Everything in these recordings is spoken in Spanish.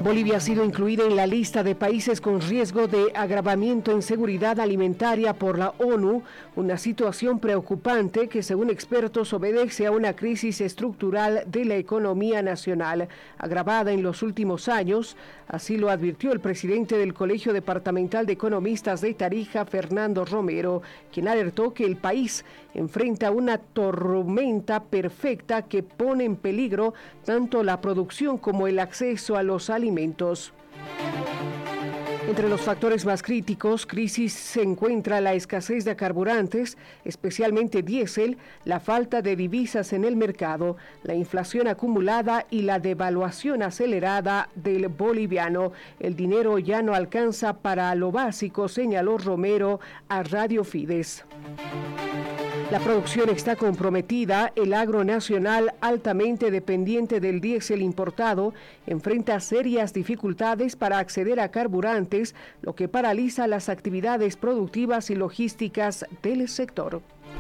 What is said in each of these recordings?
Bolivia ha sido incluida en la lista de países con riesgo de agravamiento en seguridad alimentaria por la ONU, una situación preocupante que, según expertos, obedece a una crisis estructural de la economía nacional, agravada en los últimos años. Así lo advirtió el presidente del Colegio Departamental de Economistas de Tarija, Fernando Romero, quien alertó que el país enfrenta una tormenta perfecta que pone en peligro tanto la producción como el acceso a los alimentos. Entre los factores más críticos, crisis se encuentra la escasez de carburantes, especialmente diésel, la falta de divisas en el mercado, la inflación acumulada y la devaluación acelerada del boliviano. El dinero ya no alcanza para lo básico, señaló Romero a Radio Fides. La producción está comprometida, el agro nacional, altamente dependiente del diésel importado, enfrenta serias dificultades para acceder a carburantes, lo que paraliza las actividades productivas y logísticas del sector.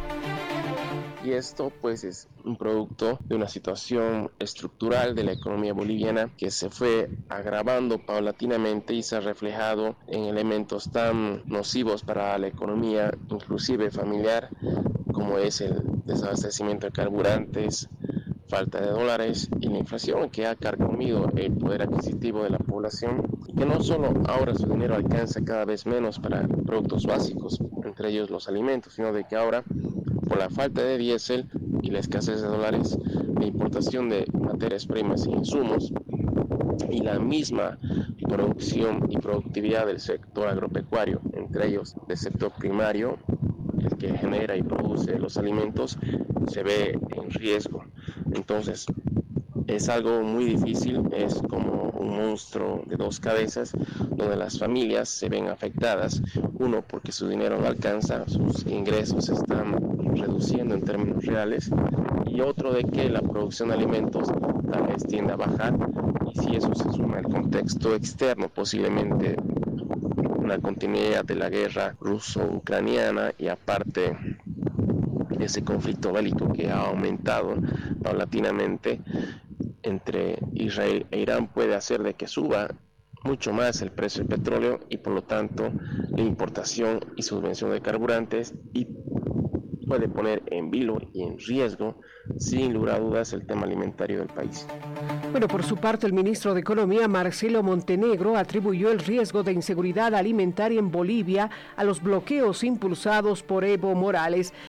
Y esto pues es un producto de una situación estructural de la economía boliviana que se fue agravando paulatinamente y se ha reflejado en elementos tan nocivos para la economía, inclusive familiar, como es el desabastecimiento de carburantes, falta de dólares y la inflación que ha carcomido el poder adquisitivo de la población y que no solo ahora su dinero alcanza cada vez menos para productos básicos, entre ellos los alimentos, sino de que ahora por la falta de diésel y la escasez de dólares, la importación de materias primas e insumos y la misma producción y productividad del sector agropecuario, entre ellos del sector primario, el que genera y produce los alimentos, se ve en riesgo. Entonces, es algo muy difícil, es como un monstruo de dos cabezas, donde las familias se ven afectadas, uno porque su dinero no alcanza, sus ingresos se están reduciendo en términos reales, y otro de que la producción de alimentos tal vez tiende a bajar, y si eso se suma al contexto externo, posiblemente una continuidad de la guerra ruso-ucraniana y aparte ese conflicto bélico que ha aumentado paulatinamente entre Israel e Irán, puede hacer de que suba mucho más el precio del petróleo y por lo tanto la importación y subvención de carburantes, y puede poner en vilo y en riesgo, sin lugar a dudas, el tema alimentario del país. Bueno, por su parte, el ministro de Economía, Marcelo Montenegro, atribuyó el riesgo de inseguridad alimentaria en Bolivia a los bloqueos impulsados por Evo Morales.